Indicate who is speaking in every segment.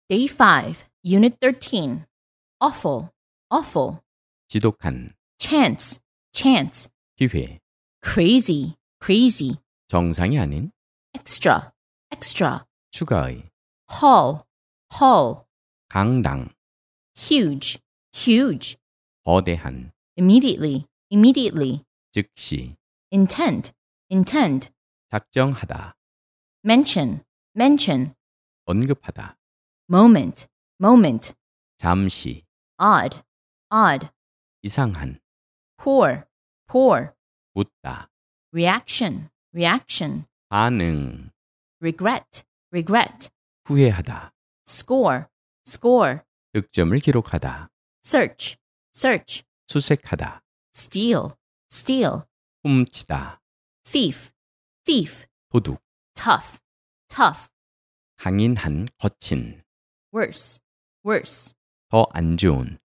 Speaker 1: Day 5, Unit 13. Awful, awful.
Speaker 2: 지독한,
Speaker 1: Chance, chance.
Speaker 2: 기회,
Speaker 1: Crazy, crazy.
Speaker 2: 정상이 아닌,
Speaker 1: Extra, extra.
Speaker 2: 추가의,
Speaker 1: Hall, hall.
Speaker 2: 강당,
Speaker 1: Huge, huge.
Speaker 2: 거대한,
Speaker 1: Immediately, immediately.
Speaker 2: 즉시,
Speaker 1: Intend, intend.
Speaker 2: 작정하다,
Speaker 1: Mention, mention.
Speaker 2: 언급하다,
Speaker 1: Moment, moment.
Speaker 2: 잠시,
Speaker 1: Odd, odd.
Speaker 2: 이상한,
Speaker 1: Poor, poor.
Speaker 2: 묻다,
Speaker 1: Reaction, reaction.
Speaker 2: 반응,
Speaker 1: Regret, regret.
Speaker 2: 후회하다,
Speaker 1: Score, score.
Speaker 2: 득점을 기록하다,
Speaker 1: Search, search.
Speaker 2: 수색하다,
Speaker 1: Steal, steal.
Speaker 2: 훔치다,
Speaker 1: Thief, thief.
Speaker 2: 도둑,
Speaker 1: Tough, tough.
Speaker 2: 강인한, 거친,
Speaker 1: Worse, worse.
Speaker 2: 더 안 좋은,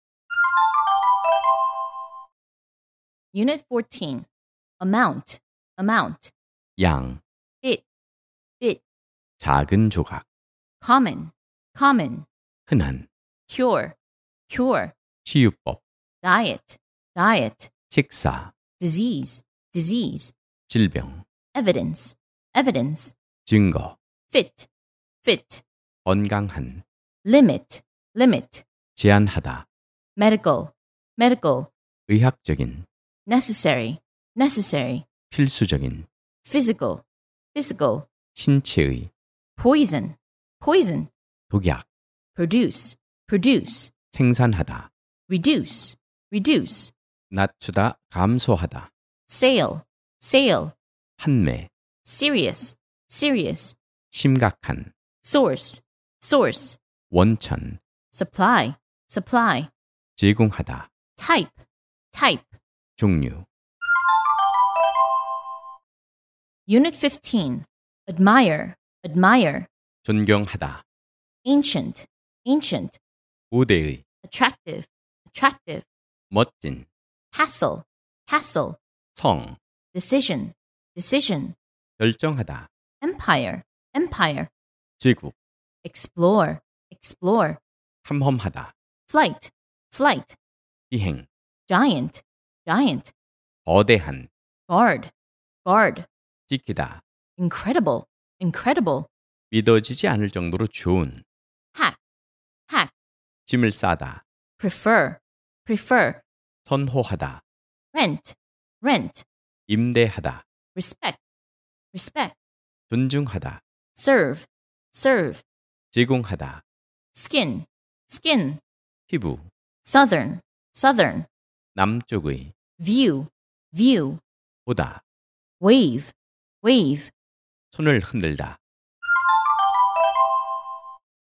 Speaker 1: Unit 14. Amount, amount.
Speaker 2: 양,
Speaker 1: Bit, bit.
Speaker 2: 작은 조각,
Speaker 1: Common, common.
Speaker 2: 흔한,
Speaker 1: Cure, cure.
Speaker 2: 치유법,
Speaker 1: Diet, diet.
Speaker 2: 식사,
Speaker 1: Disease, disease.
Speaker 2: 질병,
Speaker 1: Evidence, evidence.
Speaker 2: 증거,
Speaker 1: Fit, fit.
Speaker 2: 건강한,
Speaker 1: Limit, limit.
Speaker 2: 제한하다,
Speaker 1: Medical, medical.
Speaker 2: 의학적인,
Speaker 1: Necessary, necessary.
Speaker 2: 필수적인,
Speaker 1: Physical, physical.
Speaker 2: 신체의,
Speaker 1: Poison, poison.
Speaker 2: 독약,
Speaker 1: Produce, produce.
Speaker 2: 생산하다,
Speaker 1: Reduce, reduce.
Speaker 2: 낮추다, 감소하다,
Speaker 1: Sale, sale.
Speaker 2: 판매,
Speaker 1: Serious, serious.
Speaker 2: 심각한,
Speaker 1: Source, source.
Speaker 2: 원천,
Speaker 1: Supply, supply.
Speaker 2: 제공하다,
Speaker 1: Type, type.
Speaker 2: 종류,
Speaker 1: Unit 15. Admire, admire.
Speaker 2: 존경하다,
Speaker 1: Ancient, ancient.
Speaker 2: 고대의,
Speaker 1: Attractive, attractive.
Speaker 2: 멋진,
Speaker 1: Hassle, hassle.
Speaker 2: 성,
Speaker 1: Decision, decision.
Speaker 2: 결정하다,
Speaker 1: Empire, empire.
Speaker 2: 제국,
Speaker 1: Explore, explore.
Speaker 2: 탐험하다,
Speaker 1: Flight, flight.
Speaker 2: 비행,
Speaker 1: Giant, giant.
Speaker 2: 거대한,
Speaker 1: Guard, guard.
Speaker 2: 지키다,
Speaker 1: Incredible, incredible.
Speaker 2: 믿어지지 않을 정도로 좋은,
Speaker 1: Hack, hack.
Speaker 2: 짐을 싸다,
Speaker 1: Prefer, prefer.
Speaker 2: 선호하다,
Speaker 1: Rent, rent.
Speaker 2: 임대하다,
Speaker 1: Respect, respect.
Speaker 2: 존중하다,
Speaker 1: Serve, serve.
Speaker 2: 제공하다,
Speaker 1: Skin, skin.
Speaker 2: 피부,
Speaker 1: Southern, southern.
Speaker 2: 남쪽의,
Speaker 1: View, view.
Speaker 2: 보다,
Speaker 1: Wave, wave.
Speaker 2: 손을 흔들다,